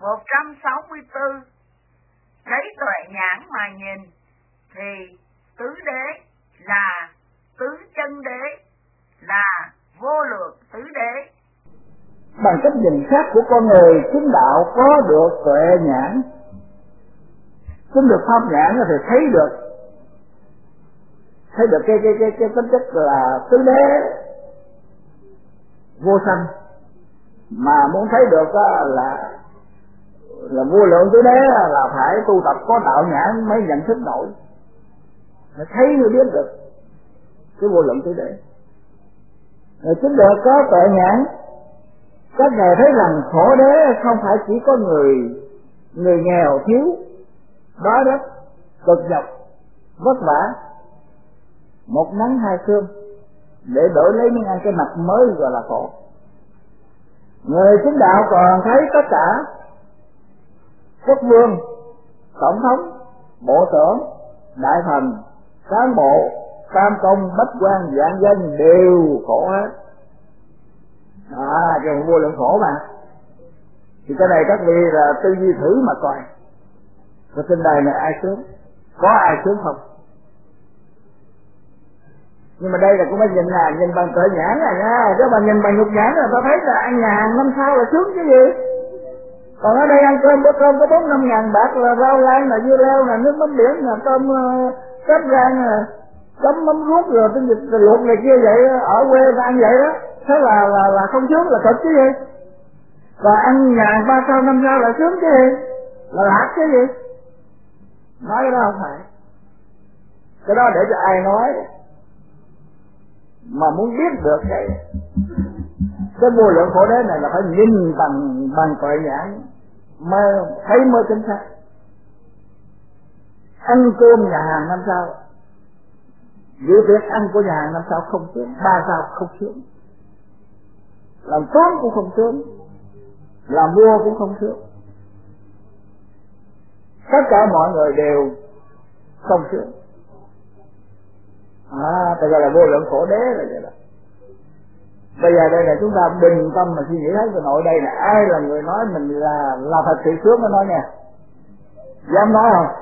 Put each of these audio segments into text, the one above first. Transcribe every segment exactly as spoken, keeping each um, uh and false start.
một trăm sáu mươi tư, lấy tuệ nhãn mà nhìn thì tứ đế là tứ chân đế, là vô lượng tứ đế. Bằng cách nhìn khác của con người, chứng đạo có được tuệ nhãn, chứng được pháp nhãn thì thấy được thấy được cái cái cái cái tính chất là tứ đế vô sanh. Mà muốn thấy được là là vô lượng tứ đế là phải tu tập có đạo nhãn mới nhận thức nổi, phải thấy mới biết được cái vô lượng tứ đế. Rồi chứng được có tuệ nhãn, các ngài thấy rằng khổ đế không phải chỉ có người người nghèo thiếu, đói đất, cực nhọc, vất vả, một nắng hai sương để đổi lấy miếng ăn cái mặt mới gọi là khổ. Người chứng đạo còn thấy tất cả quốc vương, tổng thống, bộ trưởng, đại thần, cán bộ, tam công, bách quan, vạn dân đều khổ hết. À, cái vô lượng khổ mà. Thì cái này các vị là tư duy thử mà coi. Cái trên đời này ai sướng? Có ai sướng không? Nhưng mà đây là cũng phải nhìn là nhìn bằng tuệ nhãn này nha. Nếu mà nhìn bằng nhục nhãn là ta thấy là ăn nhà hàng năm sao là sướng chứ gì. Còn ở đây ăn cơm bữa cơm có bốn năm ngàn bạc là rau lan, là dưa leo, là nước mắm biển, là tôm uh, cắp rang, là chấm mắm ruốc rồi tinh dịch luộc này kia vậy. Ở quê ta ăn vậy đó. Thế là là là không sướng là cực chứ gì. Và ăn nhà hàng ba sao năm sao là sướng chứ gì, là lạc chứ gì. Nói cái đó không phải. Cái đó để cho ai nói. Mà muốn biết được cái cái vô lượng khổ đế này là phải nhìn bằng bằng tuệ nhãn mới thấy mới chính xác. Ăn cơm nhà hàng năm sao, giữ việc ăn của nhà hàng năm sao không sướng, ba sao không sướng, làm tướng cũng không sướng, làm vua cũng không sướng, tất cả mọi người đều không sướng. À, ta gọi là vô lượng khổ đế là vậy đó. Bây giờ đây là chúng ta bình tâm mà suy nghĩ thấy cái nội đây là ai là người nói mình là là thật sự sướng mới nói nha. Dám nói không?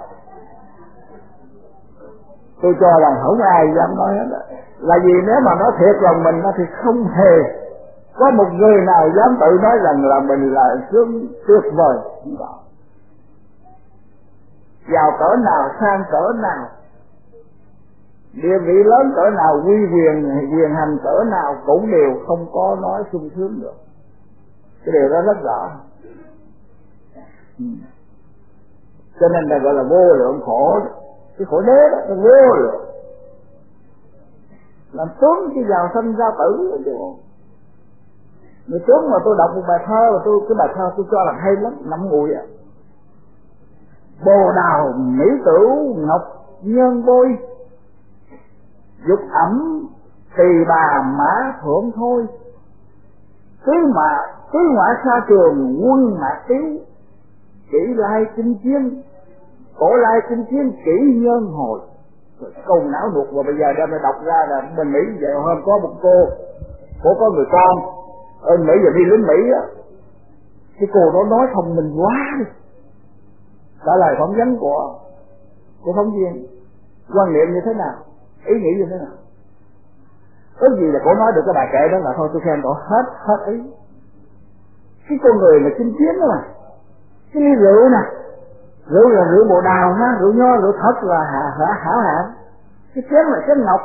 Tôi cho rằng không ai dám nói hết đó. Là vì nếu mà nói thiệt lòng mình thì không hề có một người nào dám tự nói rằng là mình là sướng tuyệt vời. Giàu cỡ nào, sang cỡ nào, địa vị lớn cỡ nào, uy quyền quyền hành cỡ nào cũng đều không có nói sung sướng được. Cái điều đó rất rõ. Ừ. Cho nên là gọi là vô lượng khổ. Cái khổ đế đó là vô lượng. Làm tướng chứ giàu sanh ra tử chứ. Người tướng mà tôi đọc một bài thơ, và tôi cái bài thơ tôi cho là hay lắm, nằm ngùi ạ. Bồ đào mỹ tửu ngọc nhân bôi, dục ẩm tỳ bà mã thượng thôi. Cứ mà cứ ngoại xa trường quân mạc tiếu, chỉ lai chinh chiến, cổ lai chinh chiến kỹ nhân hồi. Câu não nuột và bây giờ đem đọc ra là bên Mỹ vậy. Hôm có một cô, cô có người con ở Mỹ giờ đi lính Mỹ á, cái cô đó nói thông minh quá đi. Trả lời phỏng vấn của của phóng viên, quan niệm như thế nào, ý nghĩ như thế nào. Cái gì là cô nói được cái bài kệ đó là thôi tôi khen cô hết hết ý. Cái con người mà chinh chiến đó mà, cái ly rượu nè, rượu là rượu bồ đào ha, rượu nho, rượu thật là hả hảo hạng. Cái chén là chén ngọc,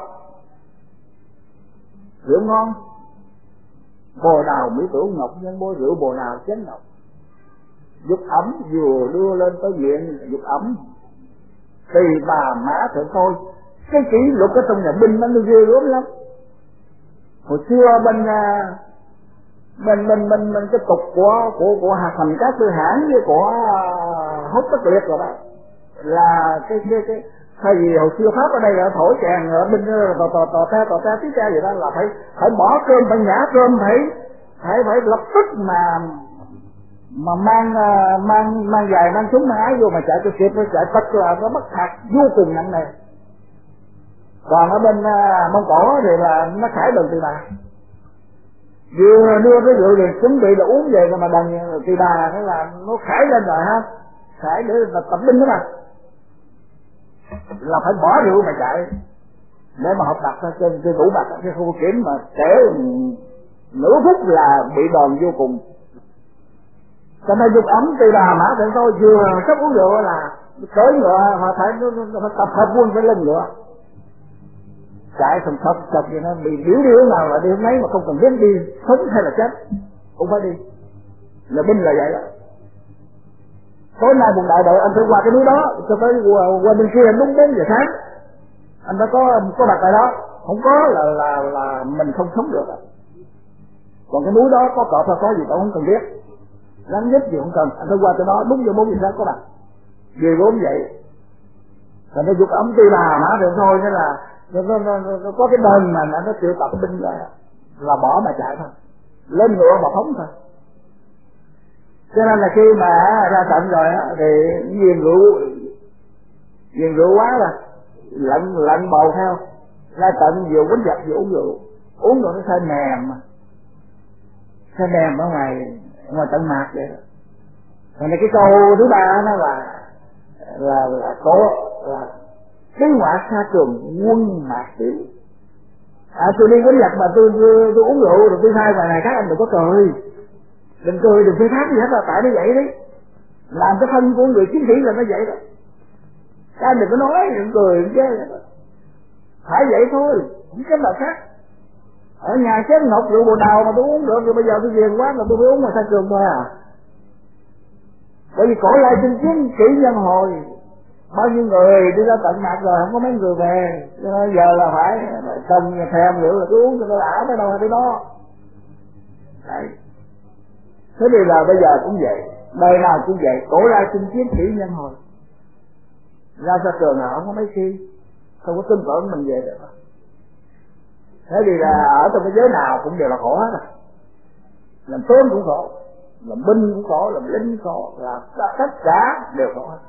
rượu ngon, bồ đào mỹ tửu ngọc nhân bôi, rượu bồ đào chén ngọc. Dục ẩm vừa đưa lên tới viện, dục ẩm tỳ bà mã thượng thôi. Cái kỷ luật ở trong nhà binh nó ghê gớm lắm. Hồi xưa bên bên bên bên bên cái tục của của của Hà Thành Các Tư Hãn với của Hốt Tất Liệt rồi đó, là cái cái cái thay vì hồi xưa Pháp ở đây là thổi chèn ở bên tò tò tò te tò te tí te vậy đó, là phải phải bỏ cơm, phải nhả cơm, phải phải phải lập tức mà mà mang mang mang giày, mang súng, mang áo vô mà chạy cho kịp, nó chạy tất là nó bắt phạt vô cùng nặng nề. Còn ở bên uh, Mông Cổ thì là nó khải đường từ bà, vừa đưa cái rượu thì chuẩn bị là uống về, mà đằng tỳ bà thế là nó khải lên rồi ha, khải để là tập binh đó mà, là phải bỏ rượu mà chạy để mà học đặt trên trên tủ bạc cái khu kiểm, mà trễ nửa phút là bị đòn vô cùng. Cho nên dục ấm tỳ bà mã thượng tôi vừa sắp uống rượu là cưỡi ngựa, họ phải nó phải tập hợp quân phải lên ngựa chạy thầm thập thập vậy, nó bị điếu điếu nào là đi hôm nay mà không cần biết đi sống hay là chết cũng phải đi, là binh là vậy đó. Tối nay một đại đội anh phải qua cái núi đó cho tới qua, qua bên kia đúng bốn giờ sáng anh đã có có mặt tại đó, không có là là là mình không sống được. Còn cái núi đó có cọp hay có gì tôi không cần biết, lắm nhất gì không cần, anh phải qua tới đó đúng giờ bốn giờ sáng có mặt về vốn vậy. Thành nó dục ấm tỳ bà mã được thôi, thế là nó, nó, nó, nó có cái đơn mà nó triệu tập binh ra là bỏ mà chạy thôi, lên ngựa mà phóng thôi. Cho nên là khi mà ra trận rồi á thì nghiền rượu nghiền rượu quá rồi lạnh lạnh bầu theo, ra trận vừa quýnh giặc vừa uống rượu, uống rồi nó sẽ mềm mà sẽ mềm ở ngoài ngoài trận mạc vậy đó. Còn cái câu thứ ba nó là là là có là cái ngoại xa trường quân mạc tiểu. À tôi đi quýnh giặc mà tôi, tôi tôi uống rượu rồi tôi sai ngoài này các anh đừng có cười, đừng cười đừng phê phán gì hết, là tại nó vậy đấy, làm cái thân của người chiến sĩ là nó vậy đó. Các anh đừng có nói đừng cười đừng chứ, phải vậy thôi, không cách nào khác. Ở nhà chén ngọc rượu bồ đào mà tôi uống được, rồi bây giờ tôi ghiền quá là tôi phải uống mà xa trường thôi à. Bởi vì cổ lai chinh chiến kỹ nhân hồi, bao nhiêu người đi ra tận mặt rồi không có mấy người về, cho nên giờ là phải cần thèm rượu là cứ uống cho nó đã tới đâu hay tới đó. Đấy. Thế thì là bây giờ cũng vậy, đời nào cũng vậy, cổ lai chinh chiến kỹ nhân hồi, ra xa trường nào không có mấy khi, không có tin tưởng mình về được. Thế thì là ở trong cái giới nào cũng đều là khổ hết rồi, làm tướng cũng khổ, làm binh cũng khổ, làm lính cũng khổ, là tất cả đều khổ hết.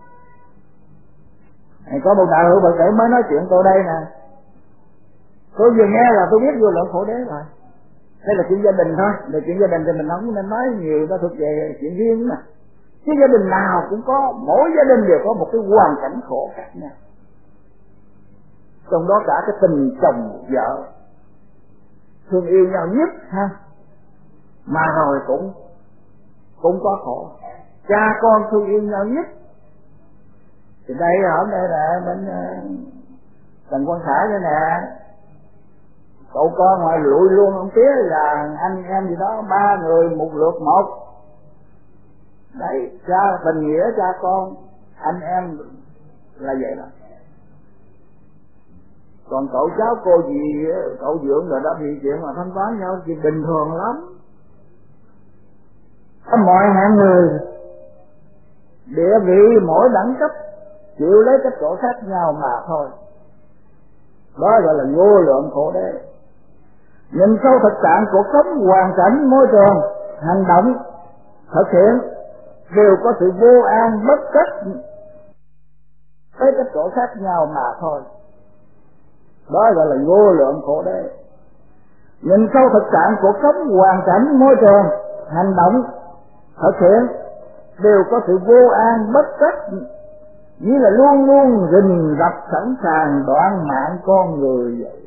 Có một đạo hữu Phật tử mới nói chuyện tôi đây nè, tôi vừa nghe là tôi biết vô lượng khổ đế rồi. Đây là chuyện gia đình thôi, là chuyện gia đình thì mình không nên nói nhiều, nó thuộc về chuyện riêng mà. Chứ gia đình nào cũng có, mỗi gia đình đều có một cái hoàn cảnh khổ khác nhau, trong đó cả cái tình chồng vợ thương yêu nhau nhất ha, mà rồi cũng cũng có khổ. Cha con thương yêu nhau nhất thì đây ở đây là bên Trần Quang Khải đây nè, cậu con ngoài lụi luôn ông tía là anh em gì đó, ba người một lượt một đấy, cha tình nghĩa cha con anh em là vậy đó. Còn cậu cháu cô gì cậu dưỡng rồi đó thì chuyện mà thanh toán nhau thì bình thường lắm. Mọi hạng người địa vị mỗi đẳng cấp chịu lấy cái chỗ khác nhau mà thôi, đó gọi là vô lượng khổ đế. Nhìn sâu thực trạng cuộc sống, hoàn cảnh, môi trường, hành động thực hiện đều có sự vô an bất cách lấy cái chỗ khác nhau mà thôi, đó gọi là vô lượng khổ đế. Nhìn sâu thực trạng cuộc sống, hoàn cảnh, môi trường, hành động thực hiện đều có sự vô an bất cách, như là luôn luôn rình rập sẵn sàng đoạn mạng con người vậy.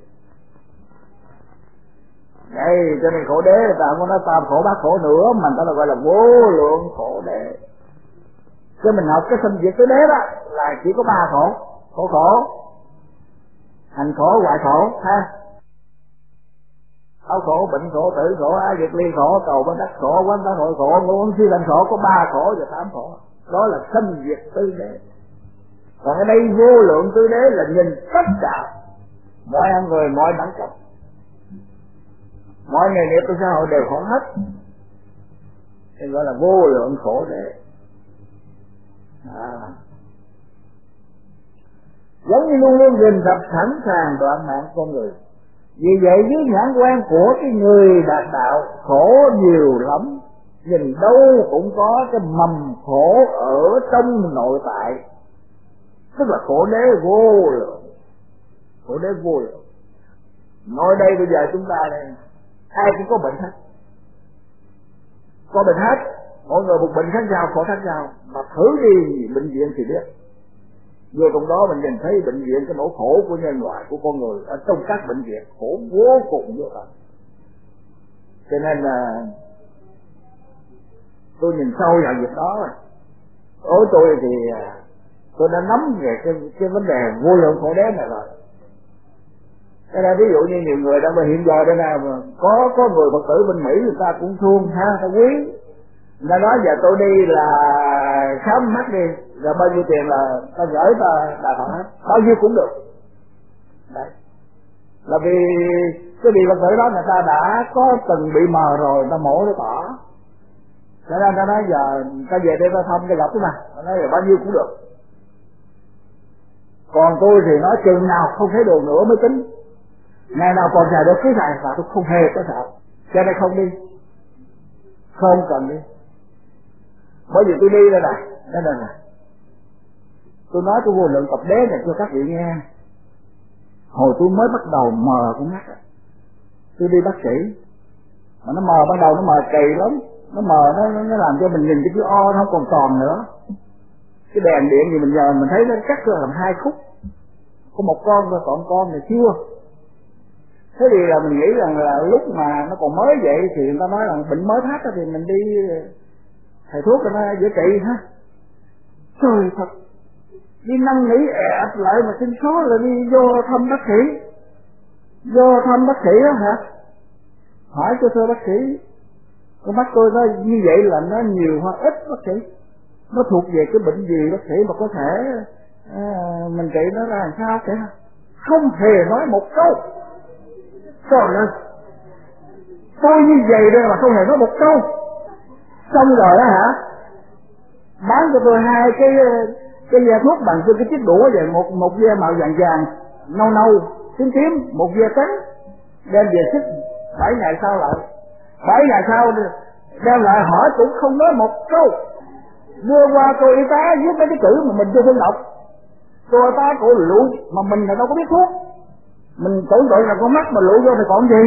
Đây cho nên khổ đế ta không có nói tam khổ bát khổ nữa, mà ta là gọi là vô lượng khổ đế. Cho mình học cái sinh diệt tứ đế đó là chỉ có ba khổ: khổ khổ, hành khổ, hoại khổ ha, đau khổ, bệnh khổ, tử khổ, ái diệt ly khổ, cầu bên đất khổ, quán tán hội khổ, ngũ uẩn suy bệnh khổ. Có ba khổ và tám khổ, đó là sinh diệt tứ đế. Còn ở đây vô lượng tứ đế là nhìn tất cả mọi người, mọi đẳng cấp, mọi nghề nghiệp trong xã hội đều khổ hết, thì gọi là vô lượng khổ đế. À, giống như luôn luôn rình rập sẵn sàng đoạn mạng con người. Vì vậy dưới nhãn quan của cái người đạt đạo, khổ nhiều lắm, nhìn đâu cũng có cái mầm khổ ở trong nội tại, tức là khổ đế vô lượng. Khổ đế vô lượng. Nói đây bây giờ chúng ta đây ai cũng có bệnh hết, có bệnh hết, mỗi người một bệnh khác nhau, khổ khác nhau, mà thử đi bệnh viện thì biết. Vô trong đó mình nhìn thấy bệnh viện cái nỗi khổ của nhân loại, của con người ở trong các bệnh viện khổ vô cùng vô tận. Cho nên là tôi nhìn sâu vào việc đó. Đối tôi thì tôi đã nắm về cái cái vấn đề vô lượng khổ đế này rồi. Thế nên ví dụ như nhiều người đang hiện giờ đây nào mà có có người Phật tử bên Mỹ người ta cũng thương ha, ta quý. Người ta nói giờ tôi đi là khám mắt đi, rồi bao nhiêu tiền là ta gửi ta đà Phật hết, bao nhiêu cũng được. Đấy. Là vì cái vị Phật tử đó người ta đã có từng bị mờ rồi, ta mổ nó tỏ. Thế nên ta nói giờ ta về đây ta thăm ta gặp cái mà, ta nói là bao nhiêu cũng được. Còn tôi thì nói chừng nào không thấy đồ nữa mới tính. Ngày nào còn xài được cái xài và tôi không hề có sợ. Cho nên không đi, không cần đi. Bởi vì tôi đi đây này, đây là này. Tôi nói tôi vô lượng tập đế này cho các vị nghe. Hồi tôi mới bắt đầu mờ con mắt, tôi đi bác sĩ, mà nó mờ ban đầu nó mờ kỳ lắm, nó mờ nó nó làm cho mình nhìn cái chữ O nó không còn tròn nữa. Cái đèn điện gì mình giờ mình thấy nó cắt ra làm hai khúc, có một con rồi còn con này chưa. Thế thì là mình nghĩ rằng là lúc mà nó còn mới vậy thì người ta nói là bệnh mới phát thì mình đi thầy thuốc cho nó dễ trị ha. Trời thật, đi năn nỉ ẹp lại mà xin số là đi vô thăm bác sĩ, vô thăm bác sĩ đó hả? Hỏi cho thưa bác sĩ, con mắt tôi nói như vậy là nó nhiều hoặc ít bác sĩ, nó thuộc về cái bệnh gì bác sĩ mà có thể à, mình trị nó ra làm sao kìa? Không hề nói một câu. Trời ơi, tôi như vậy đây mà không hề nói một câu. Xong rồi đó hả, bán cho tôi hai cái cái ve thuốc bằng cái chiếc đũa vậy, một một ve màu vàng vàng nâu nâu tím tím, một ve trắng, đem về xích. Bảy ngày sau lại bảy ngày sau đem lại hỏi cũng không nói một câu. Đưa qua cô y tá viết mấy cái chữ mà mình chưa phân đọc, cô y tá cổ lụ mà mình là đâu có biết thuốc, mình tưởng tượng là con mắt mà lụ vô thì còn gì.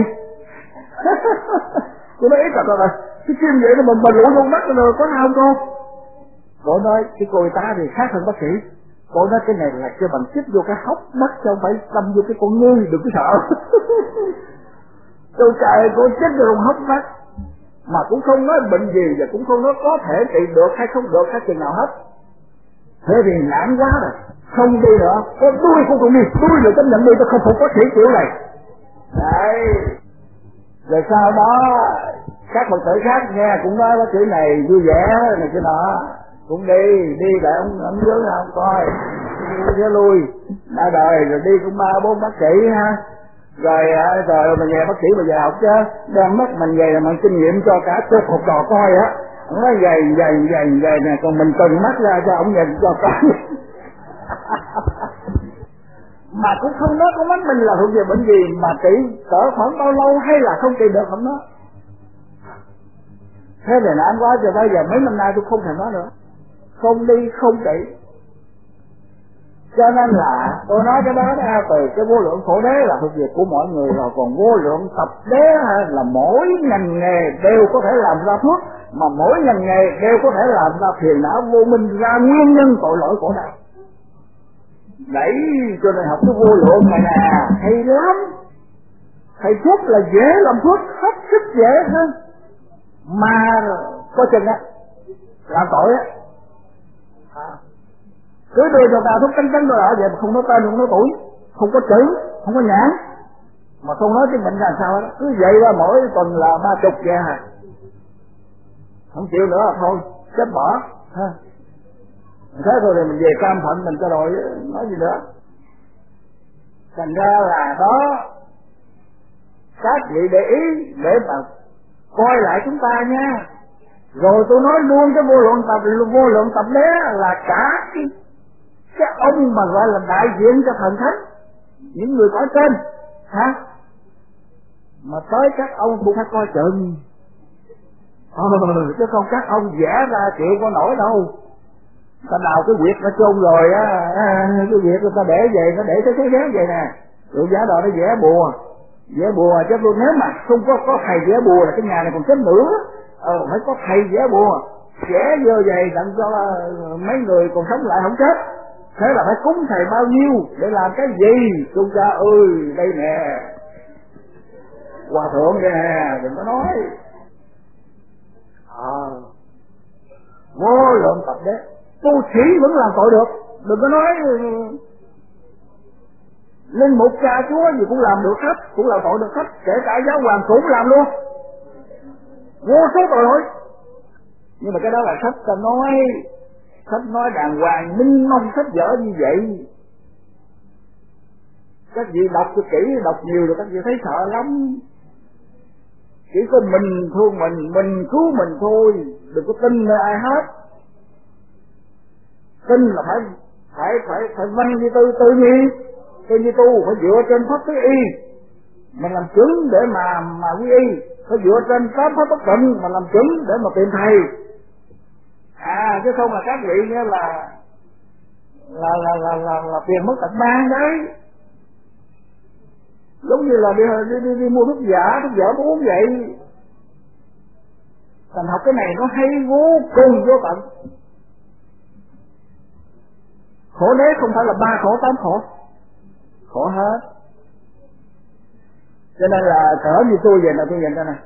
Tôi nói ý thật là cái chim vậy nó mình mà lụ vô mắt rồi có sao không cô? Cô nói cái cô y tá thì khác hơn bác sĩ. Cô nói cái này là cho bằng chích vô cái hốc mắt chứ không phải đâm vô cái con ngươi, đừng có sợ. Tôi chạy cô chích vô hốc mắt mà cũng không nói bệnh gì và cũng không nói có thể trị được hay không được hay chừng nào hết. Thế thì nản quá rồi, không đi nữa. Có tôi không còn đi, tôi là chấp nhận đi, tôi không phục có thể kiểu này. Đấy. Rồi sau đó các Phật tử khác nghe cũng nói bác sĩ này vui vẻ này cái đó, cũng đi đi lại ông ông dưới ông coi đi lui đã đời rồi đi cũng ba bốn bác sĩ ha. Rồi rồi mà về bác sĩ mà về học chứ đem mắt mình về là mình kinh nghiệm cho cả tôi phục trò coi á. Ông nói dày dày dày dày nè, còn mình cần mắt ra cho ông nhìn cho coi. Mà cũng không nói con mắt mình là thuộc về bệnh gì mà trị cỡ khoảng bao lâu hay là không trị được không đó. Thế thì nản quá rồi, bây giờ mấy năm nay tôi không thể nói nữa, không đi không trị. Cho nên là tôi nói cái đó ra từ cái vô lượng khổ đế là thuộc về của mọi người rồi, còn vô lượng tập đế là mỗi ngành nghề đều có thể làm ra thuốc, mà mỗi ngành nghề đều có thể làm ra phiền não vô minh, ra nguyên nhân tội lỗi của đạo. Đấy, cho nên học cái vô lượng này nè hay lắm. Thầy thuốc là dễ làm thuốc, hết sức dễ hơn. Mà có chừng á làm tội á, à. Cứ đưa cho ta thuốc cánh cánh rồi ở vậy mà không nói tên, không nói tuổi, không có chữ, không có nhãn, mà không nói cái bệnh là sao đó. Cứ vậy ra mỗi tuần là ba chục vậy hả, không chịu nữa là thôi chết bỏ ha. Thế thôi thì mình về cam phận mình cho rồi, nói gì nữa. Thành ra là đó, các vị để ý để mà coi lại chúng ta nha. Rồi tôi nói luôn cái vô lượng tập vô lượng tập đế là cả cái cái ông mà gọi là đại diện cho thần thánh, những người có trên hả, mà tới các ông cũng phải coi chừng. Ờ, chứ không các ông vẽ ra chịu có nổi đâu. Ta đào cái quyệt nó chôn rồi á, cái quyệt người ta để vậy, nó để cái cái ghế vậy nè, rồi giá đò nó vẽ bùa, vẽ bùa chứ luôn. Nếu mà không có có thầy vẽ bùa là cái nhà này còn chết nữa. ờ phải có thầy vẽ bùa vẽ vô về đặng cho mấy người còn sống lại không chết. Thế là phải cúng thầy bao nhiêu để làm cái gì? Chú cha ơi, đây nè, hòa thượng đây nè, đừng có nói. Ờ à, vô lượng tập đế, tu sĩ vẫn làm tội được, đừng có nói linh mục cha chúa gì cũng làm được hết, cũng làm tội được hết, kể cả giáo hoàng cũng làm luôn, vô số tội lỗi. Nhưng mà cái đó là sách ta nói, sách nói đàng hoàng minh mông, sách vở như vậy. Các vị đọc cho kỹ, đọc nhiều rồi các vị thấy sợ lắm. Chỉ có mình thương mình, mình cứu mình thôi, đừng có tin nơi ai hết. Tin là phải phải phải phải văn như tư tự nhiên, tự như tu phải dựa trên pháp tứ y, mình làm chứng để mà mà quy y, phải dựa trên tám pháp bất tịnh mà làm chứng để mà tìm thầy. À chứ không là các vị nghĩa là là là là là, là tiền mất tật mang đấy. Giống như là đi đi đi, đi mua thuốc giả, thuốc giả cũng uống vậy. Thành học cái này nó hay vô cùng vô tận. Khổ đế không phải là ba khổ tám khổ, khổ hết. Cho nên là cỡ như tôi về là tôi nhìn ra nè,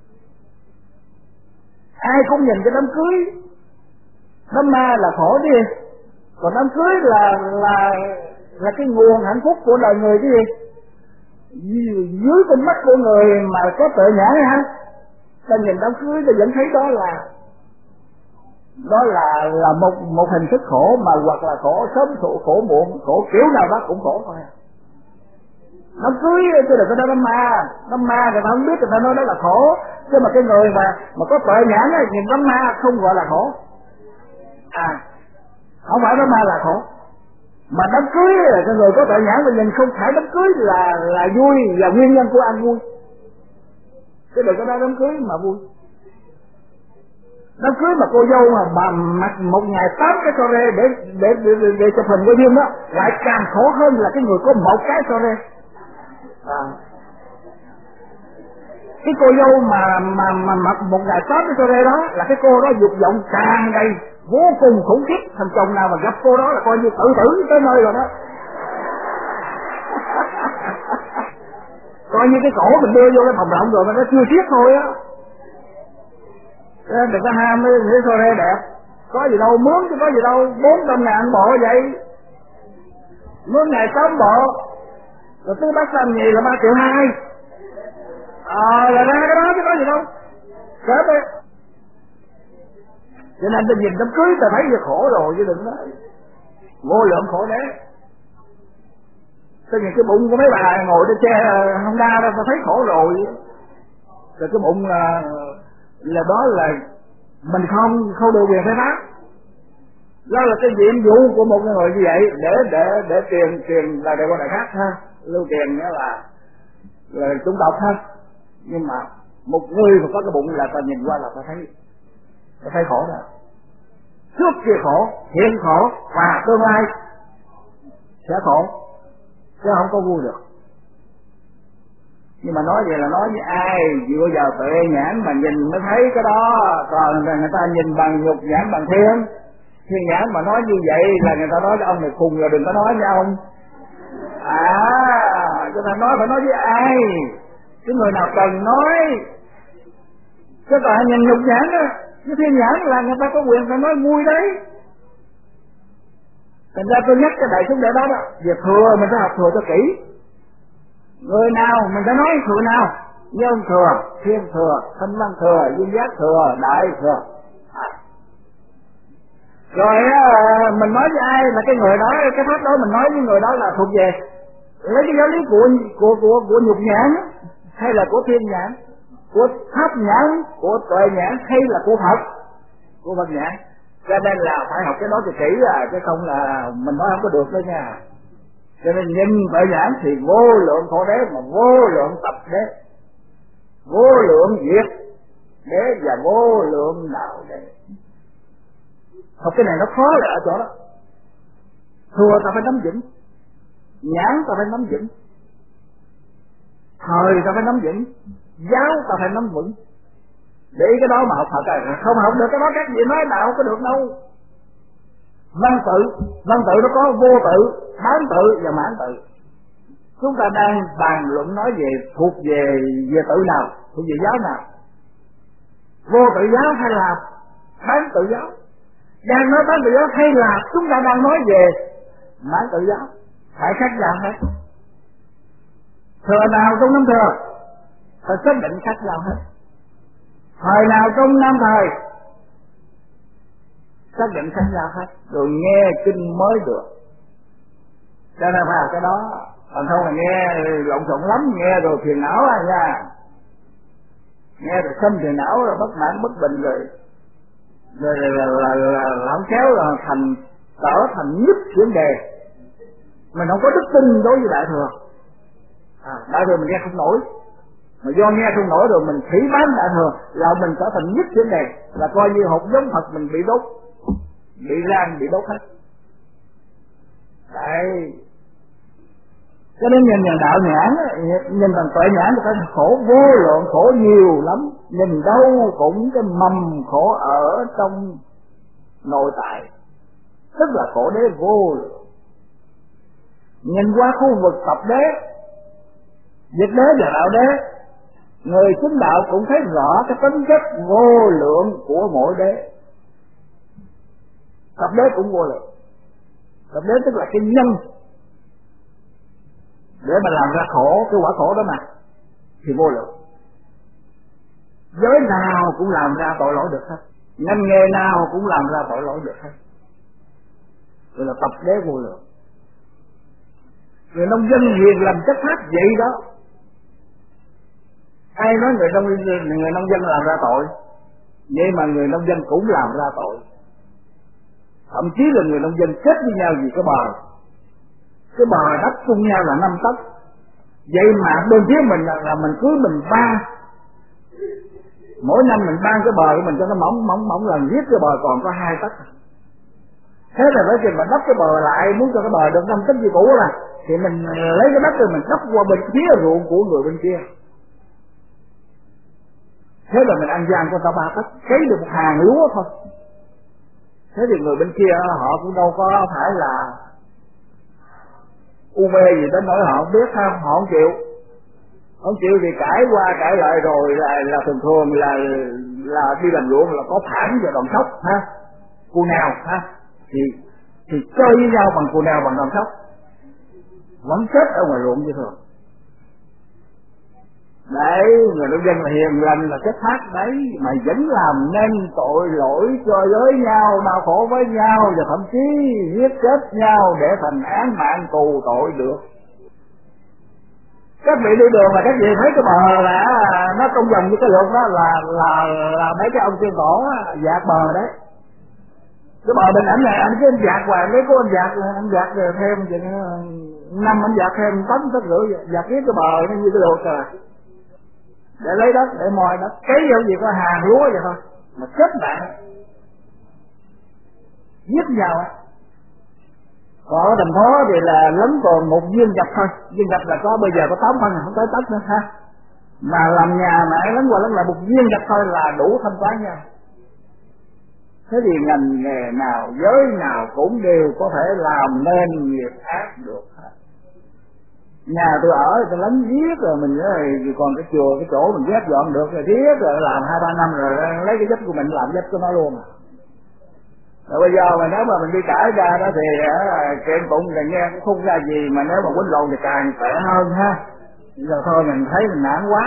ai cũng nhìn cái đám cưới, đám ma là khổ đi, còn đám cưới là là là cái nguồn hạnh phúc của đời người cái gì? Dưới con mắt của người mà có tuệ nhãn ha, ta nhìn đám cưới ta vẫn thấy đó là đó là là một một hình thức khổ, mà hoặc là khổ sớm khổ, khổ muộn, khổ kiểu nào đó cũng khổ thôi. Đám cưới chứ đừng có nói đám ma, đám ma người ta không biết, người ta nói đó là khổ, chứ mà cái người mà mà có tuệ nhãn ấy, nhìn đám ma không gọi là khổ. À, không phải đám ma là khổ, mà đám cưới là cái người có tuệ nhãn mà nhìn không phải đám cưới là là vui, là nguyên nhân của ăn vui, chứ đừng có nói đám cưới mà vui. Đám cưới mà cô dâu mà bà mặc một ngày tám cái so rê để để để để, để chụp hình quay phim đó, lại càng khổ hơn là cái người có một cái so rê. À, cái cô dâu mà mà mà mặc một ngày tám cái so rê đó là cái cô đó dục vọng tràn đầy vô cùng khủng khiếp, thằng chồng nào mà gặp cô đó là coi như tự tử tới nơi rồi đó. Coi như cái cổ mình đưa vô cái phòng rộng rồi mà nó chưa xiết thôi á. Đừng có ham cái cái so rê đẹp, có gì đâu, mướn chứ có gì đâu, bốn trăm ngàn bộ vậy, mướn ngày tám bộ, rồi tứ bát xanh gì là ba triệu hai, ờ là ra cái đó chứ có gì đâu, sớm đi. Cho nên ta nhìn đám cưới ta thấy việc khổ rồi chứ đừng nói, vô lượng khổ đấy. Ta nhìn cái bụng của mấy bà ngồi trên xe Honda đó ta thấy khổ rồi, rồi cái bụng là là đó là mình không không được quyền khai thác, đó là cái nhiệm vụ của một người như vậy, để để để tiền tiền là để qua đại khác ha, lưu tiền nghĩa là là chúng độc ha. Nhưng mà một người mà có cái bụng là ta nhìn qua là ta thấy ta thấy khổ rồi, trước kia khổ, hiện khổ và tương lai sẽ khổ, chứ không có vui được. Nhưng mà nói vậy là nói với ai vừa vào tuệ nhãn mà nhìn mới thấy cái đó, còn người ta nhìn bằng nhục nhãn bằng thiên thiên nhãn mà nói như vậy là người ta nói cho ông này khùng rồi, đừng có nói với ông. À, cho ta nói phải nói với ai, cái người nào cần nói, chứ còn nhìn nhục nhãn á, cái thiên nhãn là người ta có quyền phải nói vui đấy. Thành ra tôi nhắc cái đại chúng đệ đó đó, việc thừa mình phải học thừa cho kỹ. Người nào mình phải nói thừa nào, nhân thừa, thiên thừa, thanh văn thừa, duyên giác thừa, đại thừa. À. Rồi á, mình nói với ai là cái người đó, cái pháp đó mình nói với người đó là thuộc về lấy cái giáo lý của của của của nhục nhãn hay là của thiên nhãn, của pháp nhãn, của tuệ nhãn hay là của Phật, của Phật nhãn. Cho nên là phải học cái đó thì kỹ à, chứ không là mình nói không có được đâu nha. Cho nên nhìn tuệ nhãn thì vô lượng khổ đế, mà vô lượng tập đế, vô lượng diệt đế và vô lượng đạo đế. Học cái này nó khó là ở chỗ đó. Thừa ta phải nắm vững, nhãn ta phải nắm vững, thời ta phải nắm vững, giáo ta phải nắm vững, để ý cái đó mà học Phật à, không học được cái đó các vị nói đạo có được đâu. Văn tự, văn tự nó có vô tự, bán tự và mãn tự. Chúng ta đang bàn luận nói về thuộc về về tự nào, thuộc về giáo nào, vô tự giáo hay là bán tự giáo. Đang nói bán tự giáo hay là chúng ta đang nói về mãn tự giáo, phải khác nhau hết. Thừa nào trong năm thừa phải xác định khác nhau hết. Thời nào trong năm thời xác định khác nhau hết, rồi nghe kinh mới được. Cho nên phải cái đó, còn không là nghe lộn xộn lắm, nghe rồi phiền não à nha, nghe rồi xâm phiền não rồi bất mãn bất bình rồi rồi là là là làm kéo là thành trở thành nhất vấn đề. Mình không có đức tin đối với đại thừa, à, đại thừa mình nghe không nổi, mà do nghe không nổi rồi mình phỉ bán đại thừa là mình trở thành nhất vấn đề, là coi như hột giống Phật mình bị đốt, bị rang bị đốt hết. Đấy, cho nên nhìn nhận đạo nhãn, nhìn bằng tuệ nhãn thì phải khổ vô lượng, khổ nhiều lắm, nhìn đâu cũng cái mầm khổ ở trong nội tại, tức là khổ đế vô lượng. Nhìn qua khu vực tập đế, diệt đế và đạo đế, người chứng đạo cũng thấy rõ cái tính chất vô lượng của mỗi đế. Tập đế cũng vô lượng, tập đế tức là cái nhân để mà làm ra khổ, cái quả khổ đó mà thì vô lượng. Giới nào cũng làm ra tội lỗi được hết, ngành nghề nào cũng làm ra tội lỗi được hết, gọi là tập đế vô lượng. Người nông dân hiền làm chất phát vậy đó. Ai nói người nông người nông dân làm ra tội, vậy mà người nông dân cũng làm ra tội. Thậm chí là người nông dân chết với nhau vì cái bờ, cái bờ đất chung nhau là năm tấc, vậy mà bên phía mình là, là mình cứ mình ban, mỗi năm mình ban cái bờ của mình cho nó mỏng mỏng mỏng lần, giết cái bờ còn có hai tấc. Thế là nói chừng mà đắp cái bờ lại, muốn cho cái bờ được năm tấc như cũ là thì mình lấy cái đất rồi mình đắp qua bên phía ruộng của người bên kia. Thế là mình ăn gian của ta ba tấc, cấy được một hàng lúa thôi. Thế thì người bên kia họ cũng đâu có phải là u mê gì đến nỗi họ không biết không, họ không chịu, không chịu thì cãi qua cãi lại rồi là là thường thường là là đi làm ruộng là có phản và đòn sóc ha, cù nào ha, thì thì chơi với nhau bằng cù nào bằng đòn sóc, vẫn chết ở ngoài ruộng như thường. Đấy, người nông dân là hiền lành là chất phát đấy, mà vẫn làm nên tội lỗi cho với nhau, đau khổ với nhau và thậm chí giết chết nhau để thành án mạng tù tội được. Các vị đi đường mà các vị thấy cái bờ là nó trong vòng như cái lượt đó là là là mấy cái ông kia cổ dạt bờ đấy. Cái bờ bên ảnh này anh cứ anh dạt hoài, mấy cô anh dạt anh dạt rồi thêm chừng năm anh dạt thêm tấn tất rưỡi dạt cái cái bờ nó như cái lượt rồi. Để lấy đất, để mồi đất, cấy vô gì có hàng lúa vậy thôi, mà chết bạn, giết nhau á. Còn ở thành phố thì là lấn còn một viên gạch thôi, viên gạch là có bây giờ có tám phân không tới tấc nữa ha. Mà làm nhà mà ai lấn qua lấn lại một viên gạch thôi là đủ thanh toán nhau. Thế thì ngành nghề nào, giới nào cũng đều có thể làm nên nghiệp ác được hết. Nhà tôi ở tôi lấn giết rồi mình rồi còn cái chùa cái chỗ mình ghép dọn được rồi giết rồi làm hai ba năm rồi lấy cái giấc của mình làm giấc của nó luôn. Rồi bây giờ mà nếu mà mình đi cãi ra đó thì chuyện bụng thì nghe cũng không ra gì, mà nếu mà quýnh lộn thì càng khỏe hơn ha. Giờ thôi mình thấy mình nản quá.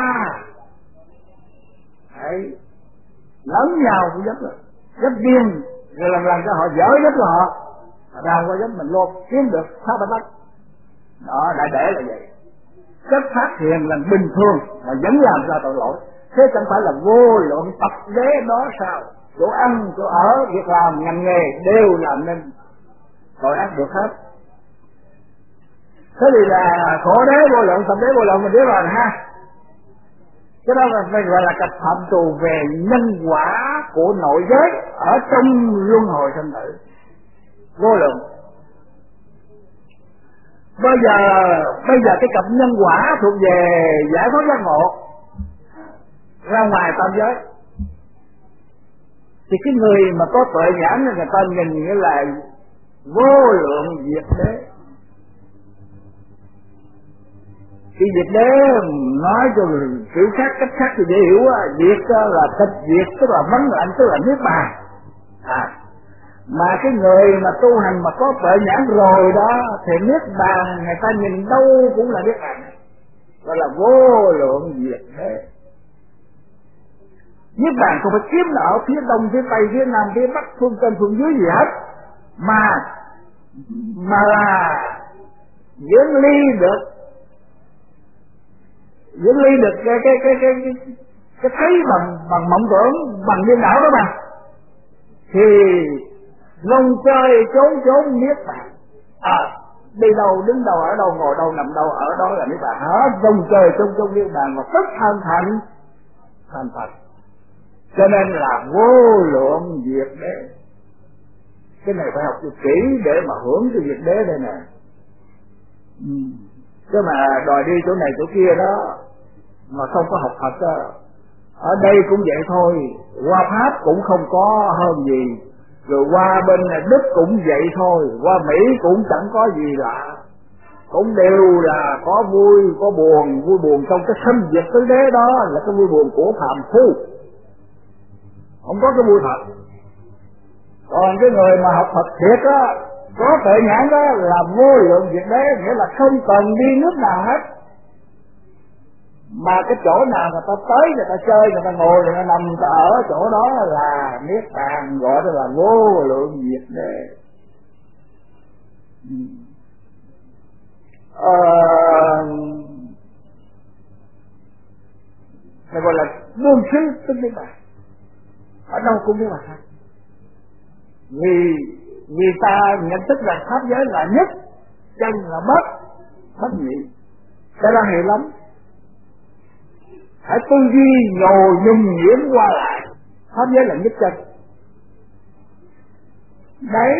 Đấy, lấn nhau cũng rất là rất điên, rồi lần lần cho họ dở nhất là họ ra qua giúp mình luôn kiếm được sáu ba tấc. Đó, đại để là vậy. Chất phát hiện là bình thường mà vẫn làm ra tội lỗi. Thế chẳng phải là vô lượng tập đế đó sao? Chỗ ăn, chỗ ở, việc làm, ngành nghề đều làm nên tội ác được hết. Thế thì là khổ đế vô lượng, tập đế vô lượng mình biết rồi ha. Cái đó là phải gọi là cặp phạm trù về nhân quả của nội giới ở trong luân hồi sinh tử. Vô lượng. Bây giờ bây giờ cái cặp nhân quả thuộc về giải thoát giác ngộ ra ngoài tam giới, Thì cái người mà có tuệ nhãn người ta nhìn như là vô lượng diệt đế. Cái diệt đế nói cho kiểu khác cách khác thì dễ hiểu á, diệt là tịch diệt, tức là vắng lạnh, tức là niết bàn. À, mà cái người mà tu hành mà có tuệ nhãn rồi đó thì niết bàn người ta nhìn đâu cũng là niết bàn, gọi là vô lượng diệt đế. Niết bàn không phải kiếm là ở phía đông, phía tây, phía nam, phía bắc, phương trên, phương dưới gì hết, mà mà là dưỡng ly được, dưỡng ly được cái cái cái cái cái, cái thấy bằng bằng mộng tưởng, bằng điên đảo đó mà, thì rong chơi trốn trốn niết bàn. À, đi đâu đứng đâu ở đâu ngồi đâu nằm đâu ở đó là niết bàn hết, rong chơi trốn trốn niết bàn mà tất thân thành thành Phật. Cho nên là vô lượng diệt đế. Cái này phải học cho kỹ để mà hưởng cái diệt đế đây nè. Ừ. Chứ mà đòi đi chỗ này chỗ kia đó mà không có học Phật đó, ở đây cũng vậy thôi, qua Pháp cũng không có hơn gì, rồi qua bên Đức cũng vậy thôi, qua Mỹ cũng chẳng có gì lạ, cũng đều là có vui có buồn. Vui buồn trong cái sinh diệt tứ đế đó là cái vui buồn của phàm phu, không có cái vui thật. Còn cái người mà học Phật thiệt á, có tuệ nhãn đó là vô lượng diệt đế, nghĩa là không cần đi nước nào hết, mà cái chỗ nào người ta tới người ta chơi, người ta ngồi, người ta nằm, người ta ở chỗ đó là niết bàn, gọi đó là vô lượng diệt đế. Ờ, này gọi là đương xứ tức niết bàn, ở đâu cũng niết bàn. Vì vì ta nhận thức rằng pháp giới là nhất, chân là bất, bất nhị, cái đó hay lắm. Hãy tư duy nhồi nhung nhiễm qua lại, pháp giới là nhất chân. Đấy,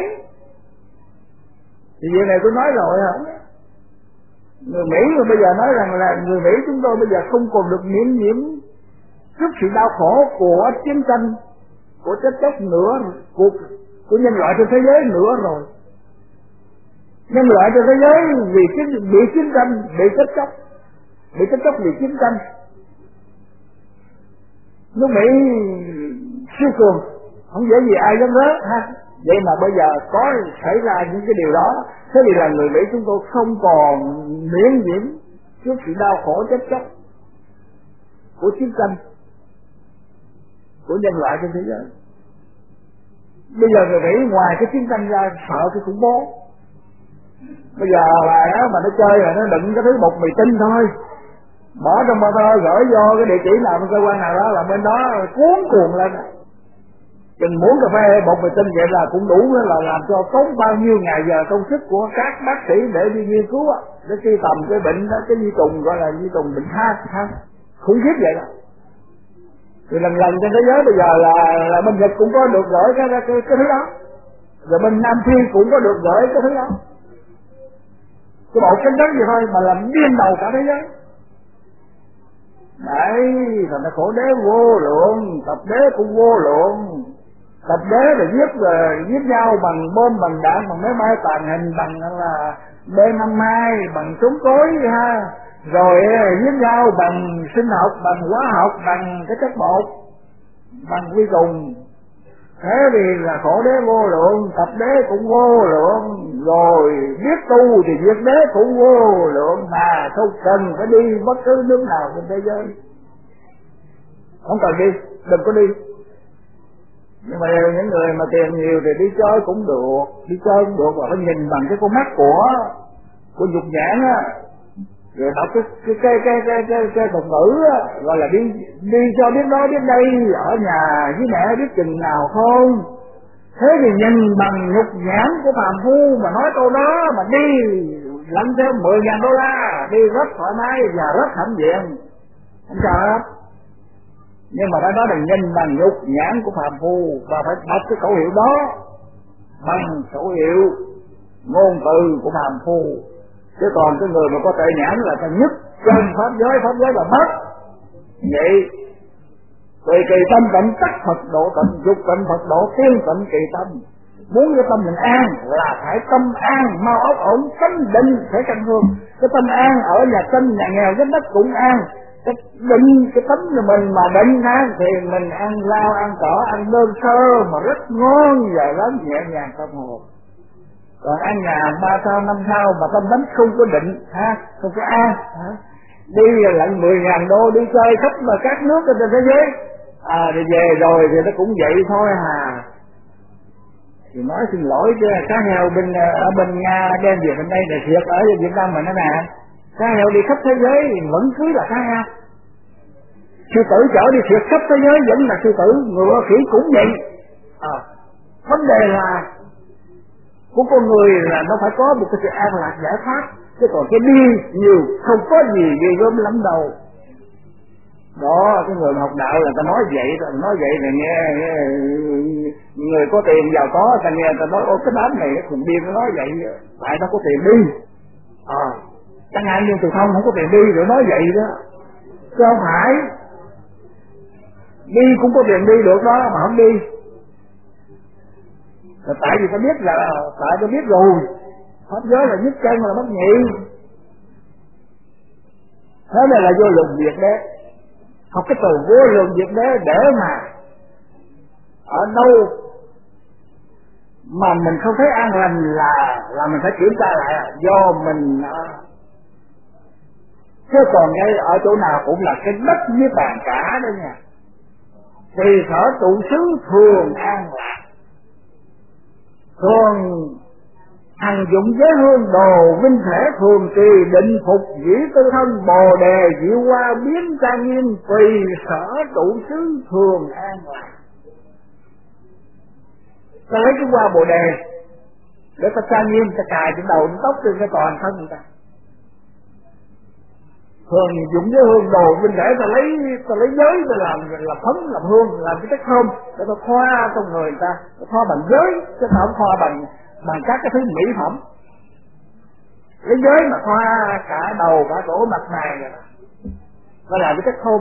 thì việc này tôi nói rồi hả? Người Mỹ mà bây giờ nói rằng là người Mỹ chúng tôi bây giờ không còn được miễn nhiễm trước sự đau khổ của chiến tranh, của chết chóc nữa, của, của nhân loại trên thế giới nữa rồi. Nhân loại trên thế giới vì chiến, bị chiến tranh, bị chết chóc, bị chết chóc vì chiến tranh. Nước Mỹ siêu cường, không dễ gì ai dám rớt ha. Vậy mà bây giờ có xảy ra những cái điều đó, thế thì là người Mỹ chúng tôi không còn miễn nhiễm trước sự đau khổ chết chóc của chiến tranh, của nhân loại trên thế giới. Bây giờ người Mỹ ngoài cái chiến tranh ra sợ cái khủng bố. Bây giờ là đó mà nó chơi là nó đựng cái thứ bột mì tinh thôi, bỏ trong motor gửi vô cái địa chỉ nào bên cơ quan nào đó là bên đó cuốn cuồng lên. Chừng muốn cà phê bột mì tinh vậy là cũng đủ là làm cho tốn bao nhiêu ngày giờ công sức của các bác sĩ để đi nghiên cứu á, để truy tầm cái bệnh đó, cái vi trùng gọi là vi trùng bệnh than ha, khủng khiếp vậy đó. Thì lần lần trên thế giới bây giờ là là bên Nhật cũng có được gửi cái cái, cái, cái thứ đó, rồi bên Nam Phi cũng có được gửi cái thứ đó. Cái bộ cánh đất gì thôi mà làm điên đầu cả thế giới. Đấy, rồi nó khổ đế vô lượng, tập đế cũng vô lượng. Tập đế là giết rồi giết nhau bằng bom, bằng đạn, bằng máy bay tàng hình, bằng là B năm mươi hai, bằng súng cối ha. Rồi giết nhau bằng sinh học, bằng hóa học, bằng cái chất bột, bằng vi trùng. Thế thì là khổ đế vô lượng, tập đế cũng vô lượng, rồi biết tu thì diệt đế cũng vô lượng, mà không cần phải đi bất cứ nước nào trên thế giới. Không cần đi, đừng có đi. Nhưng mà những người mà tiền nhiều thì đi chơi cũng được, đi chơi cũng được, và phải nhìn bằng cái con mắt của của dục nhãn á, rồi đọc cái cái cái cái cái cái, cái thuật ngữ á, gọi là đi đi cho biết đó biết đây, ở nhà với mẹ biết chừng nào không. Thế thì nhìn bằng nhục nhãn của phàm phu mà nói câu đó mà đi lãnh theo mười ngàn đô la, đi rất thoải mái và rất hãnh diện, không sao hết. Nhưng mà đó là nhìn bằng nhục nhãn của phàm phu, và phải đọc cái khẩu hiệu đó bằng khẩu hiệu ngôn từ của phàm phu. Chứ còn cái người mà có tuệ nhãn là ta nhất chân pháp giới, pháp giới là mất. Vậy Tùy kỳ tâm tịnh tất Phật độ tịnh, dục tịnh Phật độ tiên tịnh kỳ tâm. Muốn cho tâm mình an là phải tâm an, mau ốc ổn, tánh định phải căn hương. Cái tâm an ở nhà tranh, nhà nghèo, cái đất cũng an. Cái định, cái tánh của mình mà định ha, thì mình ăn rau, ăn cỏ, ăn đơn sơ mà rất ngon và lớn nhẹ nhàng tâm hồn. Còn ăn nhà ba sao, năm sao mà tâm tánh không có định ha, không có an ha. Đi lận mười ngàn đô đi chơi khắp mà các nước trên thế giới, à thì về rồi thì nó cũng vậy thôi à. Thì nói xin lỗi chứ cá heo bên ở bên Nga đem về bên đây là thiệt, ở Việt Nam mình nó nè, cá heo đi khắp thế giới thì vẫn cứ là cá heo. Sư tử chở đi thiệt khắp thế giới vẫn là sư tử, ngựa khỉ cũng vậy. À, vấn đề là của con người là nó phải có một cái sự an lạc giải thoát, chứ còn cái đi nhiều không có gì ghê gớm lắm đâu. Đó, cái người học đạo là ta nói vậy, nói vậy là nghe, nghe người có tiền giàu có, ta nghe ta nói ô cái đám này nó khùng điên, nó nói vậy tại nó có tiền đi. À, chẳng hạn như Từ Thông không có tiền đi rồi nói vậy đó, chứ không phải đi cũng có tiền đi được đó mà không đi. Là tại vì ta biết là tại ta biết rồi, pháp giới là nhất chân là bất nhị. Thế này là vô lượng việc đấy. Học cái từ vô lượng việc đấy để mà ở đâu mà mình không thấy an lành là là mình phải kiểm tra lại do mình. Chứ còn đây ở chỗ nào cũng là cái đất với bàn cả đó nha. Thì sở trụ xứ thường an lạc, thường hằng dụng giới hương đồ vinh thể, thường trì định phục dĩ tư thân, bồ đề diệu hoa biến trang nghiêm, tùy sở trụ xứ thường an lạc. Ta lấy cái hoa bồ đề để ta trang nghiêm, ta cài trên đầu trên tóc trên cái toàn thân người ta. Thường dụng giới hương đồ vinh thể, ta lấy ta lấy giới ta làm làm phấn làm hương làm cái chất thơm để ta thoa trong người người ta, ta thoa bằng giới chứ ta không thoa bằng bằng các cái thứ mỹ phẩm. Lấy giới mà thoa cả đầu cả cổ mặt mày rồi nó làm cái chất thơm.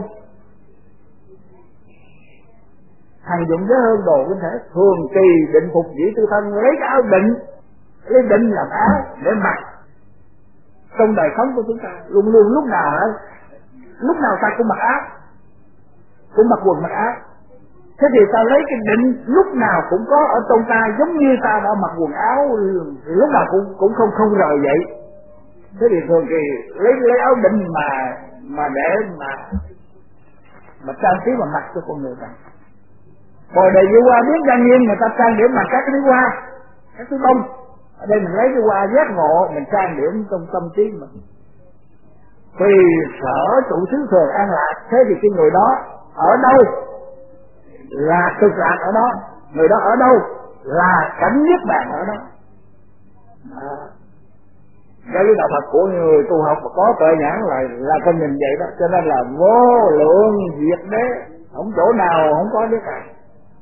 Hằng dụng giới hương đồ vinh thể, thường trì định phục dĩ tư thân, lấy cái áo định, lấy định làm áo để mặc trong đời sống của chúng ta. Luôn luôn lúc nào đó, lúc nào ta cũng mặc áo, cũng mặc quần mặc áo. Thế thì ta lấy cái định lúc nào cũng có ở trong ta, giống như ta đã mặc quần áo thì lúc nào cũng cũng không không rời vậy. Thế thì thường thì lấy lấy áo định mà mà để mà mà trang trí mà mặc cho con người ta. Bồ đề diệu hoa biết trang nghiêm, người ta trang điểm bằng các cái thứ hoa, các thứ bông. Ở đây mình lấy cái hoa giác ngộ mình trang điểm trong tâm trí mình. Vì sở trụ xứ thường an lạc. Thế thì cái người đó ở đâu là cực lạc ở đó, người đó ở đâu là cảnh niết bàn ở đó. À, cái lý đạo Phật của người tu học mà có tuệ nhãn là là con nhìn vậy đó, cho nên là vô lượng diệt đế, không chỗ nào không có niết bàn.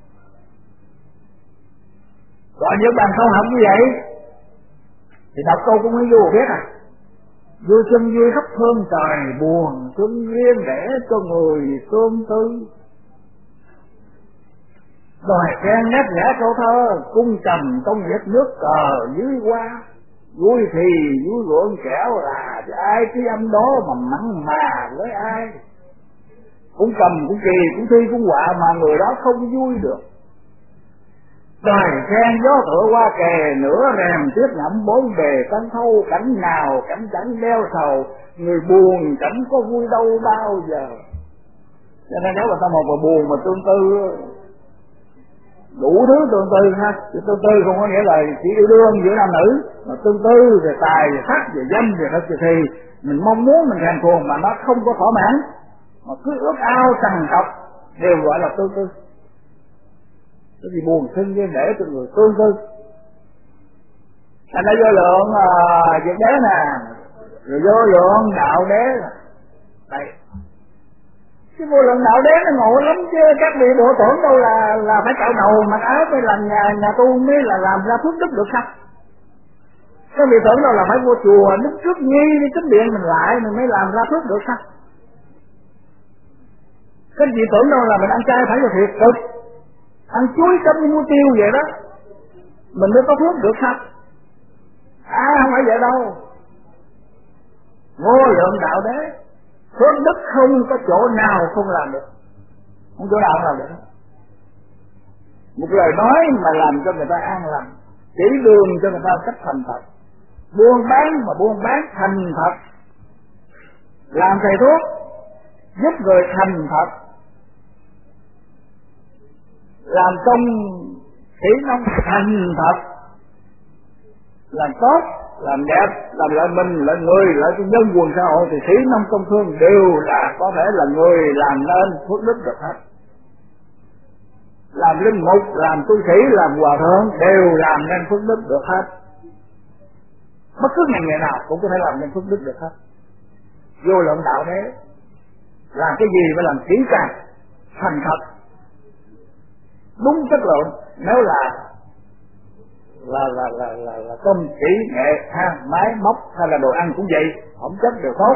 Còn những bạn không học như vậy thì đọc câu cũng mới vô biết à. Vô chân duy khắp phương trời, buồn xuân riêng để cho người tương tư. Đòi khen nét lẽ câu thơ, cung trầm công nghiệp nước cờ dưới hoa. Vui thì vui ruộng kẻo là ai cái âm đó mà mặn mà với ai. Cũng cầm cũng kỳ cũng thi cũng họa mà người đó không vui được. Đòi khen gió thổi qua kề, nửa rèm tuyết ngậm bốn bề cánh thâu, cảnh nào cảnh chẳng đeo sầu, người buồn chẳng có vui đâu bao giờ. Cho nên nếu mà ta một mà buồn mà tương tư, đủ thứ tương tư ha, chứ tương tư không có nghĩa là chỉ yêu đương giữa nam nữ, mà tương tư về tài, về sắc, về danh, về đất thì mình mong muốn mình thèm thuồng mà nó không có thỏa mãn, mà cứ ước ao trằn trọc đều gọi là tương tư. Cái gì buồn sinh với để cho người tương tư. Thành ra vô lượng uh, việc đế nè, rồi vô lượng đạo đế nè. Đây. Cái vô lượng đạo đế nó ngộ lắm chứ, các vị bộ tưởng đâu là là phải cạo đầu mặc áo mới làm nhà nhà tu mới là làm ra phước đức được sao? Các vị tưởng đâu là phải vô chùa đứng trước nghi đi kính điện mình lại mình mới làm ra phước được sao? Các chị tưởng đâu là mình ăn chay phải là thiệt cực, ăn chuối cấm như muối tiêu vậy đó mình mới có phước được không? À không phải vậy đâu. Vô lượng đạo đế, phước đức không có chỗ nào không làm được, không chỗ nào không làm được. Một lời nói mà làm cho người ta an lành, chỉ đường cho người ta cách thành thật, buôn bán mà buôn bán thành thật, làm thầy thuốc giúp người thành thật, làm công sĩ nông thành thật, làm tốt, làm đẹp, làm lợi mình, lợi người, lợi cho nhân quần xã hội thì sĩ nông công thương đều là có thể là người làm nên phước đức được hết. Làm linh mục, làm tu sĩ, làm hòa thượng đều làm nên phước đức được hết. Bất cứ ngành nghề nào cũng có thể làm nên phước đức được hết. Vô lượng đạo thế, làm cái gì phải làm kỹ càng, thành thật, đúng chất lượng. Nếu là là là là là, là công kỹ nghệ ha, máy móc hay là đồ ăn cũng vậy, phẩm chất đều tốt.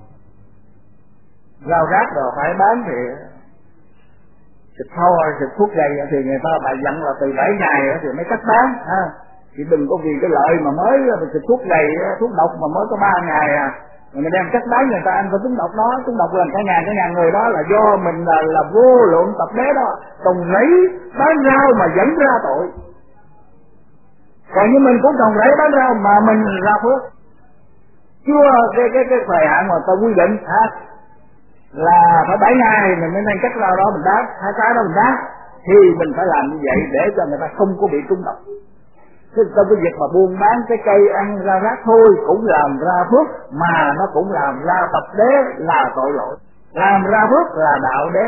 Rau rác đồ phải bán thì xịt thô xịt thuốc gầy thì người ta bà dặn là từ bảy ngày thì mới cắt bán ha. Thì đừng có vì cái lợi mà mới xịt thuốc gầy, thuốc độc mà mới có ba ngày à, mình đem cắt bán người ta ăn có trúng độc đó, trúng độc làm cả nhà cả nhà người đó là do mình là là vô lượng tập đế đó, trồng rẫy bán rau mà dẫn ra tội. Còn như mình cũng trồng rẫy bán rau mà mình ra phước. Chưa cái cái cái thời hạn mà ta quy định ha, là phải bảy ngày mình mới nên cắt rau đó mình đáp, hai cái đó mình đáp, thì mình phải làm như vậy để cho người ta không có bị trúng độc. Thế trong cái việc mà buôn bán cái cây ăn ra rác thôi cũng làm ra phước, mà nó cũng làm ra tập đế là tội lỗi, làm ra phước là đạo đế.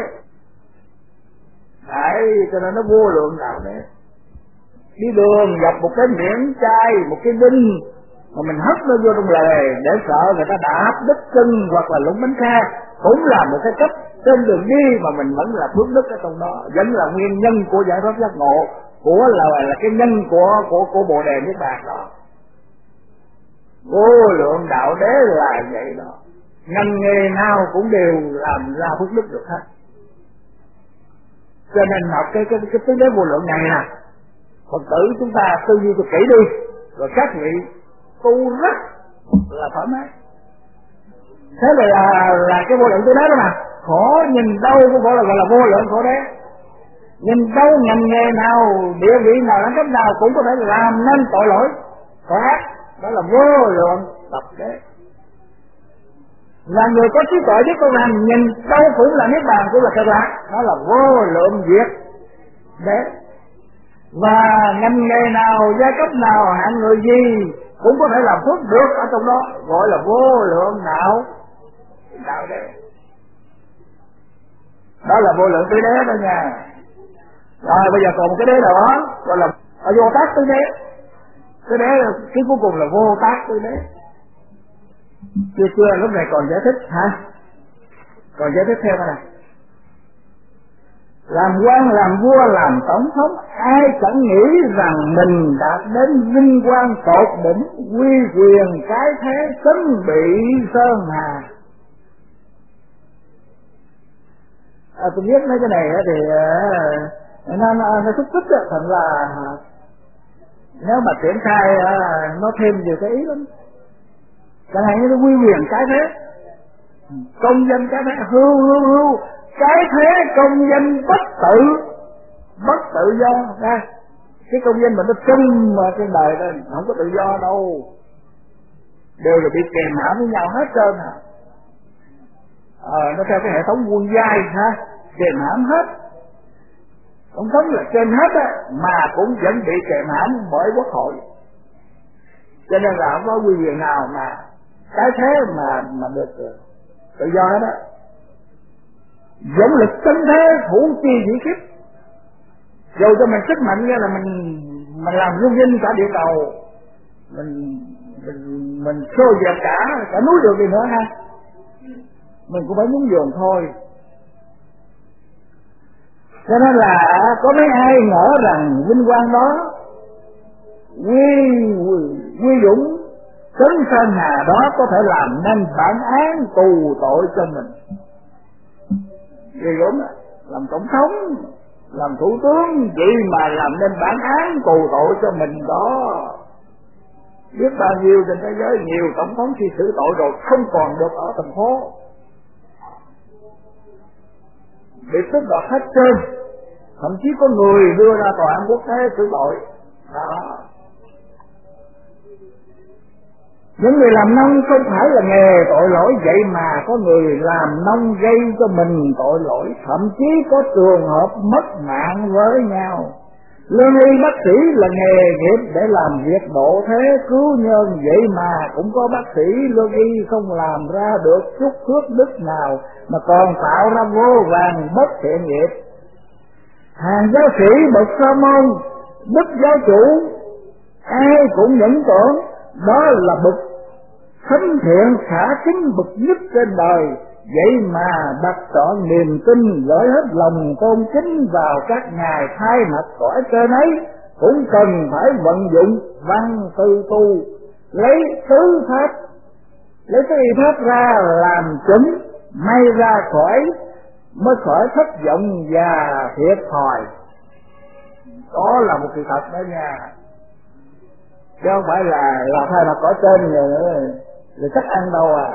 Đấy, cho nên nó vô lượng đạo đế. Đi đường gặp một cái miệng chai, một cái đinh mà mình hất nó vô trong lề để sợ người ta đạp đứt chân hoặc là lũng bánh xe, cũng là một cái cách trên đường đi mà mình vẫn là phước đức ở trong đó, vẫn là nguyên nhân của giải thoát giác ngộ, của là là cái nhân của của của Bồ đề Niết Bàn đó. Vô lượng đạo đế là vậy đó, ngành nghề nào cũng đều làm ra phước đức được hết. Cho nên học cái cái cái tứ đế vô lượng này nè, Phật tử chúng ta tư duy cho kỹ đi, rồi các vị tu rất là thoải mái. Thế là là, là cái vô lượng tứ đế đó mà, khổ nhìn đâu cũng phải là gọi là vô lượng khổ đế. Nhìn đâu ngành nghề nào, địa vị nào, lãnh cấp nào cũng có thể làm nên tội lỗi, tội ác, đó là vô lượng tập đế. Là người có trí tuệ biết con làm, nhìn đâu cũng là Niết Bàn, cũng là cực lạc, đó là vô lượng diệt đế. Và ngành nghề nào, giai cấp nào, hạng người gì cũng có thể làm phước được ở trong đó, gọi là vô lượng đạo đạo đế. Đó là vô lượng tứ đế đó nha. Rồi bây giờ còn một cái đế nào đó gọi là vô tác tứ đế. Cái đế cái cuối cùng là vô tác tứ đế. Chưa chưa lúc này còn giải thích hả? Còn giải thích theo này. Làm quan, làm vua, làm tổng thống, ai chẳng nghĩ rằng mình đạt đến vinh quang tột đỉnh, uy quyền cái thế, sấm bị sơn hà. À, tôi biết mấy cái này thì nó nó nó xúc xích, thành là nếu mà triển khai nó thêm nhiều cái ý lắm. Chẳng hạn như nó uy quyền cái thế, công danh cái thế, hưu hưu hưu, cái thế công danh bất tự, bất tự do. Đây, cái công danh mà nó chung mà trên đời đó không có tự do đâu, đều là bị kèm hãm với nhau hết trơn à. Ờ, nó theo cái hệ thống quân giai ha, kèm hãm hết. Tổng thống là trên hết á, mà cũng vẫn bị kèm hãm bởi quốc hội. Cho nên là không có quy quyền nào mà cái thế mà mà được tự do hết á. Dũng lực chân thế thủ chi dĩ kiếp, dù cho mình sức mạnh ra là mình mình làm rung rinh cả địa cầu, mình mình mình xô dẹp cả cả núi được đi nữa ha, mình cũng phải nhún nhường thôi. Cho nên là có mấy ai ngỡ rằng vinh quang đó, quy quy dũng Cấn Sơn Hà đó có thể làm nên bản án tù tội cho mình. ghê gớm à. Làm tổng thống, làm thủ tướng, vậy mà làm nên bản án tù tội cho mình đó. Biết bao nhiêu trên thế giới, nhiều tổng thống khi xử tội rồi không còn được ở thành phố, bị tước đoạt hết trơn. Thậm chí có người đưa ra tòa án quốc tế xử tội đó. Những người làm nông không phải là nghề tội lỗi, vậy mà có người làm nông gây cho mình tội lỗi, thậm chí có trường hợp mất mạng với nhau. Lương y bác sĩ là nghề nghiệp để làm việc độ thế cứu nhân, vậy mà cũng có bác sĩ lương y không làm ra được chút phước đức nào mà còn tạo ra vô vàn bất thiện nghiệp. Hàng giáo sĩ bậc sa môn, đức giáo chủ, ai cũng nhận tưởng đó là bậc thánh thiện khả kính bậc nhất trên đời, vậy mà đặt trọn niềm tin gửi hết lòng tôn kính vào các ngài thay mặt cõi trên ấy, cũng cần phải vận dụng văn tư tu, lấy tứ pháp, lấy tứ pháp ra làm chuẩn, may ra khỏi mới khỏi thất vọng và thiệt thòi. Đó là một sự thật đó nha, chứ không phải là là thay mặt cõi trên rồi nữa rồi chắc ăn đâu à.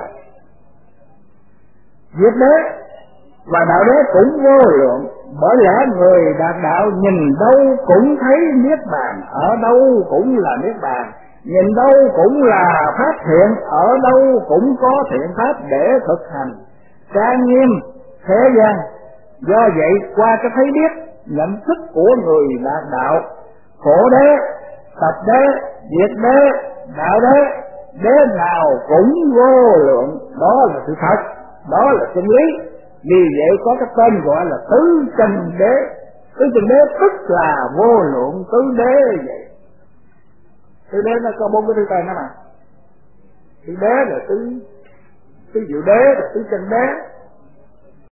Diệt đế và đạo đế cũng vô lượng, bởi lẽ người đạt đạo nhìn đâu cũng thấy niết bàn, ở đâu cũng là niết bàn, nhìn đâu cũng là pháp thiện, ở đâu cũng có thiện pháp để thực hành, trang nghiêm thế gian. Do vậy qua cái thấy biết nhận thức của người đạt đạo, khổ đế, tập đế, diệt đế, đạo đế, đế nào cũng vô lượng, đó là sự thật, đó là chân lý. Vì vậy có cái tên gọi là tứ chân đế. Tứ chân đế tức là vô lượng tứ đế vậy. Tứ đế nó có bốn cái thứ tên đó mà. Tứ đế là tứ tứ diệu đế, là tứ chân đế,